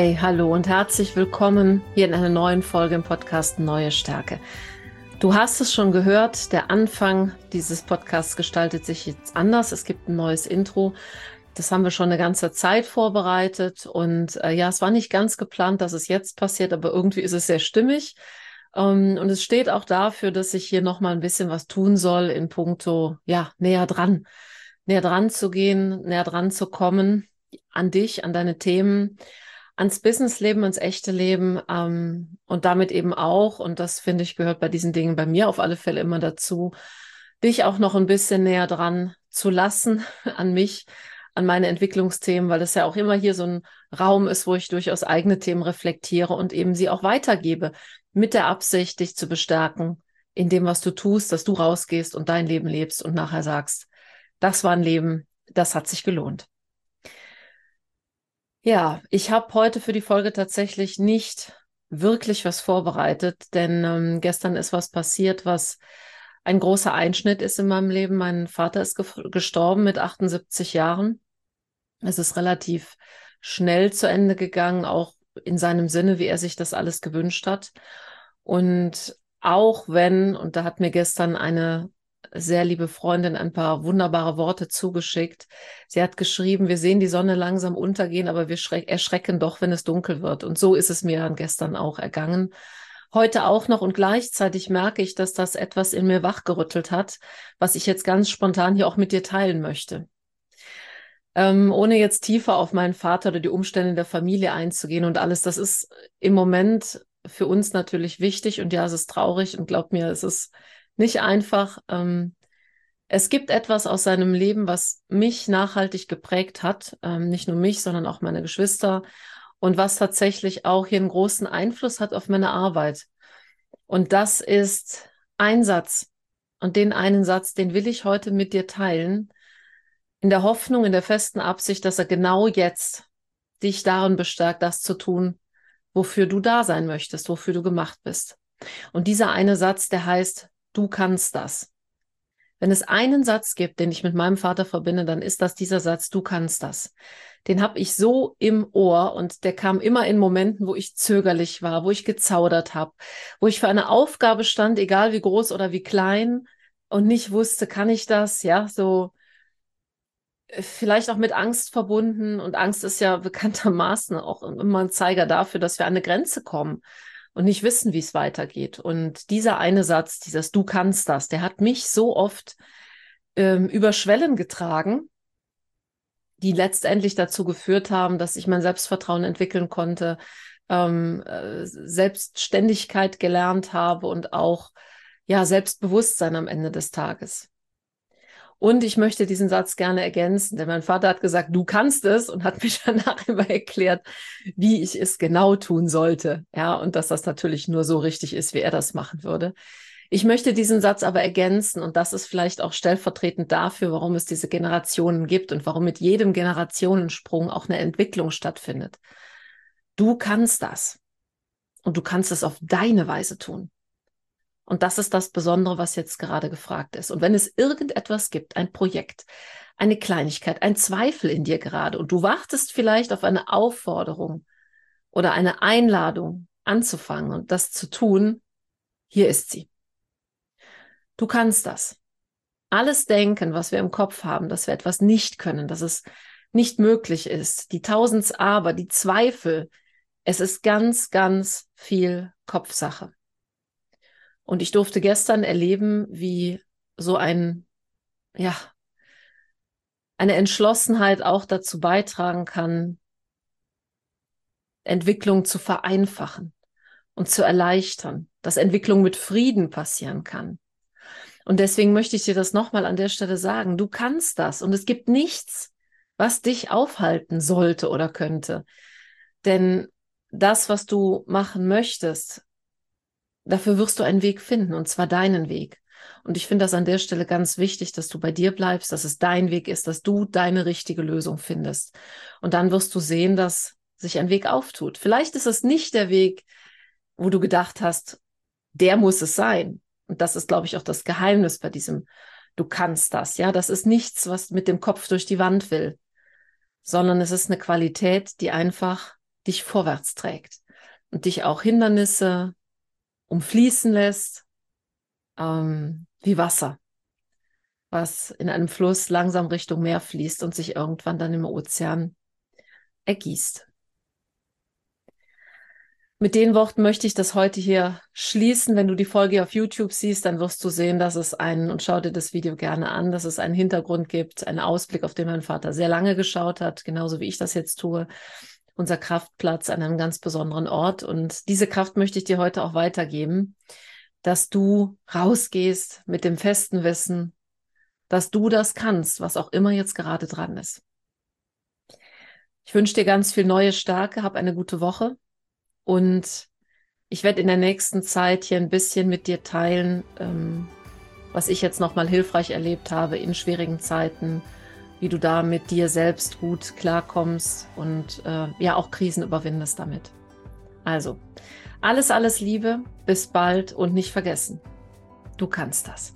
Hi, hallo und herzlich willkommen hier in einer neuen Folge im Podcast Neue Stärke. Du hast es schon gehört, der Anfang dieses Podcasts gestaltet sich jetzt anders. Es gibt ein neues Intro. Das haben wir schon eine ganze Zeit vorbereitet und es war nicht ganz geplant, dass es jetzt passiert, aber irgendwie ist es sehr stimmig. Und es steht auch dafür, dass ich hier nochmal ein bisschen was tun soll in puncto, näher dran zu gehen, näher dran zu kommen an dich, an deine Themen, ans Businessleben, ans echte Leben und damit eben auch, und das finde ich gehört bei diesen Dingen bei mir auf alle Fälle immer dazu, dich auch noch ein bisschen näher dran zu lassen an mich, an meine Entwicklungsthemen, weil das ja auch immer hier so ein Raum ist, wo ich durchaus eigene Themen reflektiere und eben sie auch weitergebe, mit der Absicht, dich zu bestärken in dem, was du tust, dass du rausgehst und dein Leben lebst und nachher sagst, das war ein Leben, das hat sich gelohnt. Ja, ich habe heute für die Folge tatsächlich nicht wirklich was vorbereitet, denn gestern ist was passiert, was ein großer Einschnitt ist in meinem Leben. Mein Vater ist gestorben mit 78 Jahren. Es ist relativ schnell zu Ende gegangen, auch in seinem Sinne, wie er sich das alles gewünscht hat. Und auch wenn, und da hat mir gestern eine sehr liebe Freundin ein paar wunderbare Worte zugeschickt. Sie hat geschrieben, wir sehen die Sonne langsam untergehen, aber wir erschrecken doch, wenn es dunkel wird. Und so ist es mir dann gestern auch ergangen. Heute auch noch und gleichzeitig merke ich, dass das etwas in mir wachgerüttelt hat, was ich jetzt ganz spontan hier auch mit dir teilen möchte. Ohne jetzt tiefer auf meinen Vater oder die Umstände der Familie einzugehen und alles, das ist im Moment für uns natürlich wichtig und ja, es ist traurig und glaub mir, es ist nicht einfach. Es gibt etwas aus seinem Leben, was mich nachhaltig geprägt hat, nicht nur mich, sondern auch meine Geschwister und was tatsächlich auch hier einen großen Einfluss hat auf meine Arbeit. Und das ist ein Satz. Und den einen Satz, den will ich heute mit dir teilen, in der Hoffnung, in der festen Absicht, dass er genau jetzt dich darin bestärkt, das zu tun, wofür du da sein möchtest, wofür du gemacht bist. Und dieser eine Satz, der heißt, du kannst das. Wenn es einen Satz gibt, den ich mit meinem Vater verbinde, dann ist das dieser Satz, du kannst das. Den habe ich so im Ohr und der kam immer in Momenten, wo ich zögerlich war, wo ich gezaudert habe, wo ich für eine Aufgabe stand, egal wie groß oder wie klein und nicht wusste, kann ich das? Ja, so vielleicht auch mit Angst verbunden und Angst ist ja bekanntermaßen auch immer ein Zeiger dafür, dass wir an eine Grenze kommen und nicht wissen, wie es weitergeht. Und dieser eine Satz, dieses Du kannst das, der hat mich so oft über Schwellen getragen, die letztendlich dazu geführt haben, dass ich mein Selbstvertrauen entwickeln konnte, Selbstständigkeit gelernt habe und auch Selbstbewusstsein am Ende des Tages. Und ich möchte diesen Satz gerne ergänzen, denn mein Vater hat gesagt, du kannst es und hat mir danach immer erklärt, wie ich es genau tun sollte. Ja, und dass das natürlich nur so richtig ist, wie er das machen würde. Ich möchte diesen Satz aber ergänzen und das ist vielleicht auch stellvertretend dafür, warum es diese Generationen gibt und warum mit jedem Generationensprung auch eine Entwicklung stattfindet. Du kannst das und du kannst es auf deine Weise tun. Und das ist das Besondere, was jetzt gerade gefragt ist. Und wenn es irgendetwas gibt, ein Projekt, eine Kleinigkeit, ein Zweifel in dir gerade und du wartest vielleicht auf eine Aufforderung oder eine Einladung anzufangen und das zu tun, hier ist sie. Du kannst das. Alles Denken, was wir im Kopf haben, dass wir etwas nicht können, dass es nicht möglich ist, die tausend Aber, die Zweifel, es ist ganz, ganz viel Kopfsache. Und ich durfte gestern erleben, wie so eine Entschlossenheit auch dazu beitragen kann, Entwicklung zu vereinfachen und zu erleichtern, dass Entwicklung mit Frieden passieren kann. Und deswegen möchte ich dir das nochmal an der Stelle sagen. Du kannst das und es gibt nichts, was dich aufhalten sollte oder könnte. Denn das, was du machen möchtest, dafür wirst du einen Weg finden, und zwar deinen Weg. Und ich finde das an der Stelle ganz wichtig, dass du bei dir bleibst, dass es dein Weg ist, dass du deine richtige Lösung findest. Und dann wirst du sehen, dass sich ein Weg auftut. Vielleicht ist es nicht der Weg, wo du gedacht hast, der muss es sein. Und das ist, glaube ich, auch das Geheimnis bei diesem, du kannst das. Ja, das ist nichts, was mit dem Kopf durch die Wand will, sondern es ist eine Qualität, die einfach dich vorwärts trägt und dich auch Hindernisse umfließen lässt, wie Wasser, was in einem Fluss langsam Richtung Meer fließt und sich irgendwann dann im Ozean ergießt. Mit den Worten möchte ich das heute hier schließen. Wenn du die Folge auf YouTube siehst, dann wirst du sehen, dass es und schau dir das Video gerne an, dass es einen Hintergrund gibt, einen Ausblick, auf den mein Vater sehr lange geschaut hat, genauso wie ich das jetzt tue. Unser Kraftplatz an einem ganz besonderen Ort. Und diese Kraft möchte ich dir heute auch weitergeben, dass du rausgehst mit dem festen Wissen, dass du das kannst, was auch immer jetzt gerade dran ist. Ich wünsche dir ganz viel neue Stärke, hab eine gute Woche. Und ich werde in der nächsten Zeit hier ein bisschen mit dir teilen, was ich jetzt nochmal hilfreich erlebt habe in schwierigen Zeiten, wie du da mit dir selbst gut klarkommst und ja auch Krisen überwindest damit. Also, alles Liebe, bis bald und nicht vergessen, du kannst das.